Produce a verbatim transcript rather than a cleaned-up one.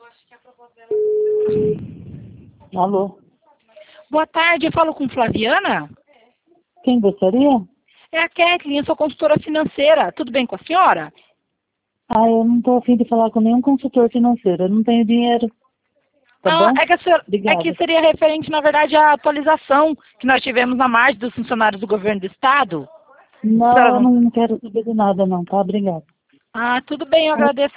Alô? Boa tarde, eu falo com Flaviana? Quem gostaria? É a Kathleen, eu sou consultora financeira. Tudo bem com a senhora? Ah, eu não estou afim de falar com nenhum consultor financeiro. Eu não tenho dinheiro. Tá Ah, bom? é que, a senhora, é Obrigada. que seria referente, na verdade, à atualização que nós tivemos na margem dos funcionários do governo do estado. A senhora Não, eu não- não quero saber de nada não, tá? Obrigada. Ah, tudo bem, eu agradeço.